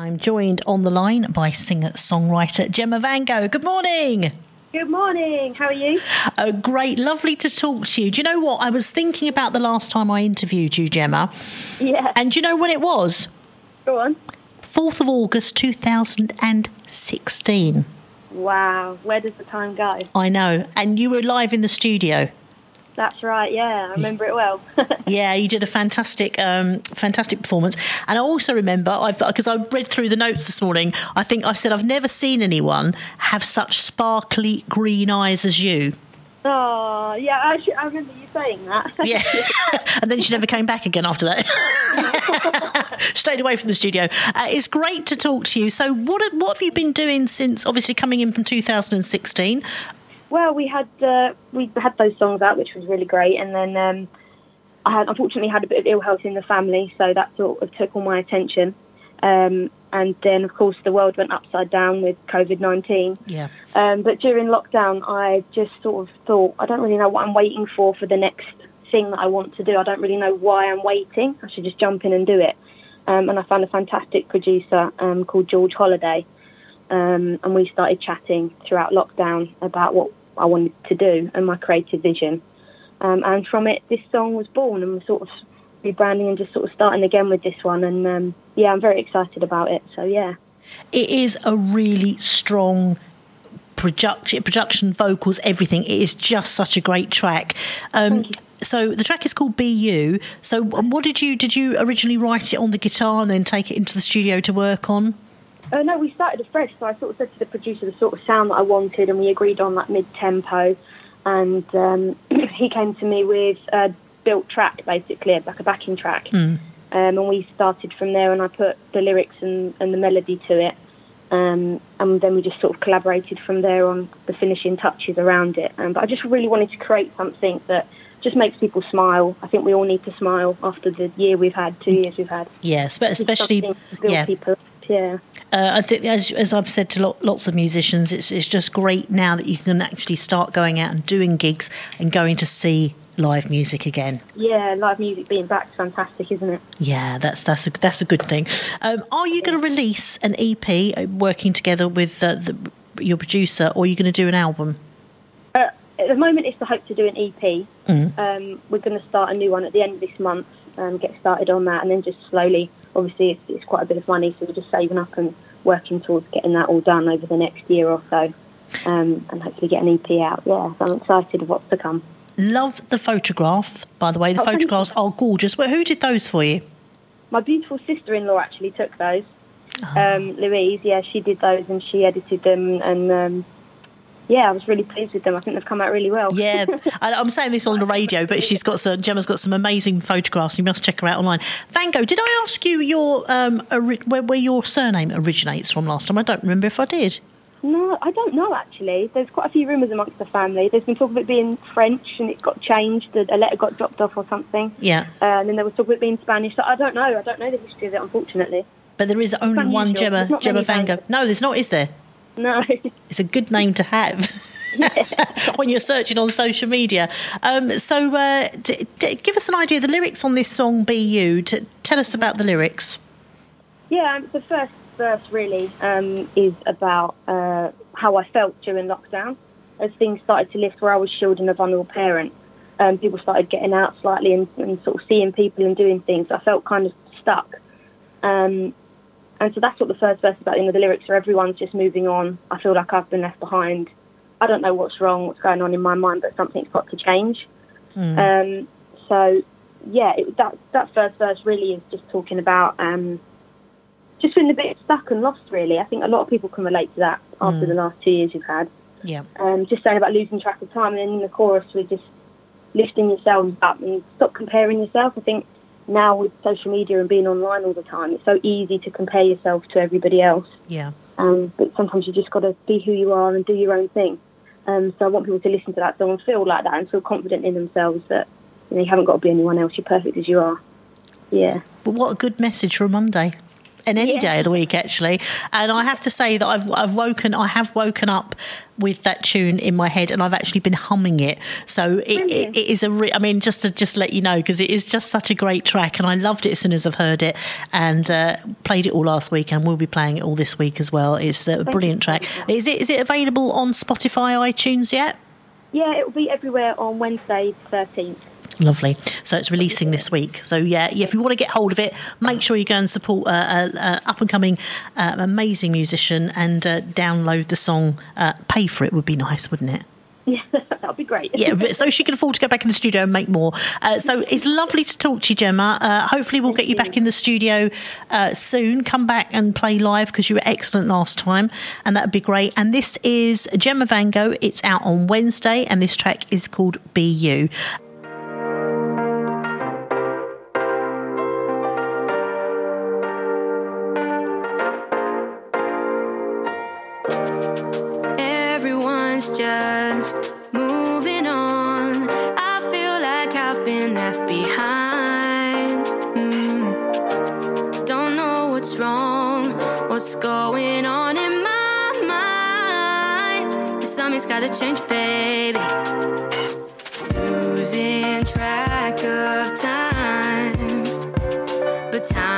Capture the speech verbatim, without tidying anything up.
I'm joined on the line by singer-songwriter Gemma Van Gogh. Good morning. Good morning. How are you? Oh, great. Lovely to talk to you. Do you know what? I was thinking about the last time I interviewed you, Gemma. Yeah. And do you know when it was? Go on. fourth of August two thousand sixteen. Wow. Where does the time go? I know. And you were live in the studio. That's right, yeah. I remember it well. Yeah, you did a fantastic, um, fantastic performance. And I also remember, because I read through the notes this morning, I think I said I've never seen anyone have such sparkly green eyes as you. Oh, yeah, I, should, I remember you saying that. Yeah, and then she never came back again after that. Stayed away from the studio. Uh, it's great to talk to you. So what, what have you been doing since, obviously, coming in from two thousand sixteen? Well, we had uh, we had those songs out, which was really great, and then um, I had unfortunately had a bit of ill health in the family, so that sort of took all my attention. Um, and then, of course, the world went upside down with COVID nineteen. Yeah. Um, but during lockdown, I just sort of thought, I don't really know what I'm waiting for for the next thing that I want to do. I don't really know why I'm waiting. I should just jump in and do it. Um, and I found a fantastic producer um, called George Holiday. Um, and we started chatting throughout lockdown about what I wanted to do and my creative vision. Um, and from it, this song was born, and we're sort of rebranding and just sort of starting again with this one. And um, yeah, I'm very excited about it. So yeah. It is a really strong production, production, vocals, everything. It is just such a great track. Um, so the track is called Be You. So what did you, did you originally write it on the guitar and then take it into the studio to work on? Uh, no, we started afresh, so I sort of said to the producer the sort of sound that I wanted, and we agreed on that mid-tempo, and um, he came to me with a built track, basically, like a backing track, mm. um, and we started from there, and I put the lyrics and, and the melody to it, um, and then we just sort of collaborated from there on the finishing touches around it, um, but I just really wanted to create something that just makes people smile. I think we all need to smile after the year we've had, two years we've had. Yes, but especially, yeah. People. Yeah. Uh, I think, as, as I've said to lo- lots of musicians, it's it's just great now that you can actually start going out and doing gigs and going to see live music again. Yeah, live music being back is fantastic, isn't it? Yeah, that's that's a that's a good thing. Um, are you going to release an E P working together with uh, the, your producer, or are you going to do an album? Uh, at the moment, it's the hope to do an E P. Mm. Um, we're going to start a new one at the end of this month, um, get started on that, and then just slowly. Obviously, it's, it's quite a bit of money, so we're just saving up and working towards getting that all done over the next year or so, um, and hopefully get an E P out. Yeah, so I'm excited of what's to come. Love the photograph, by the way. The oh, photographs are gorgeous. Well, who did those for you? My beautiful sister-in-law actually took those. Oh. Um, Louise, yeah, she did those and she edited them, and um, yeah, I was really pleased with them. I think they've come out really well. Yeah, I'm saying this on the radio, but she's got some. Gemma's got some amazing photographs. You must check her out online. Van Gogh, did I ask you your um, where, where your surname originates from last time? I don't remember if I did. No, I don't know actually. There's quite a few rumours amongst the family. There's been talk of it being French and it got changed. A letter got dropped off or something. Yeah. Uh, and then there was talk of it being Spanish. So I don't know. I don't know the history of it, unfortunately. But there is only one Gemma Gemma Van Gogh. No, there's not, is there? No. It's a good name to have. Yeah. When you're searching on social media. Um, so uh, d- d- give us an idea. The lyrics on this song, Be You, t- tell us about the lyrics. Yeah, um, the first verse really um, is about uh, how I felt during lockdown. As things started to lift where I was shielding a vulnerable parent, um, people started getting out slightly and, and sort of seeing people and doing things. I felt kind of stuck. Um, and so that's what the first verse is about. You know, the lyrics are everyone's just moving on. I feel like I've been left behind. I don't know what's wrong, what's going on in my mind, but something's got to change. Mm. Um, so, yeah, it, that that first verse really is just talking about um, just feeling a bit stuck and lost, really. I think a lot of people can relate to that after mm. the last two years you've had. Yeah. Um, just saying about losing track of time, and then in the chorus we're just lifting yourselves up and stop comparing yourself. I think now with social media and being online all the time, it's so easy to compare yourself to everybody else. Yeah. Um, but sometimes you just got to be who you are and do your own thing. Um, so I want people to listen to that song and feel like that and feel confident in themselves that you know you haven't got to be anyone else. You're perfect as you are. Yeah. But what a good message for a Monday. And any Yeah. day of the week, actually. And I have to say that I've I've woken I have woken up with that tune in my head, and I've actually been humming it. So it, it, it is a. Re- I mean, just to just let you know, because it is just such a great track, and I loved it as soon as I've heard it, and uh, played it all last week, and we'll be playing it all this week as well. It's a brilliant track. Is it is it available on Spotify, iTunes yet? Yeah, it will be everywhere on Wednesday the thirteenth. Lovely. So it's releasing this week. So yeah, yeah, if you want to get hold of it, make sure you go and support a, a, a up and coming, uh, amazing musician, and uh, download the song. Uh, pay for it would be nice, wouldn't it? Yeah, that'd be great. Yeah, but so she can afford to go back in the studio and make more. Uh, so it's lovely to talk to you, Gemma. Uh, hopefully we'll get you back in the studio uh, soon. Come back and play live, because you were excellent last time, and that would be great. And this is Gemma Van Gogh. It's out on Wednesday, and this track is called Be You. Everyone's just moving on. I feel like I've been left behind. Mm. Don't know what's wrong, what's going on in my mind. But something's gotta change, baby. Losing track of time, but time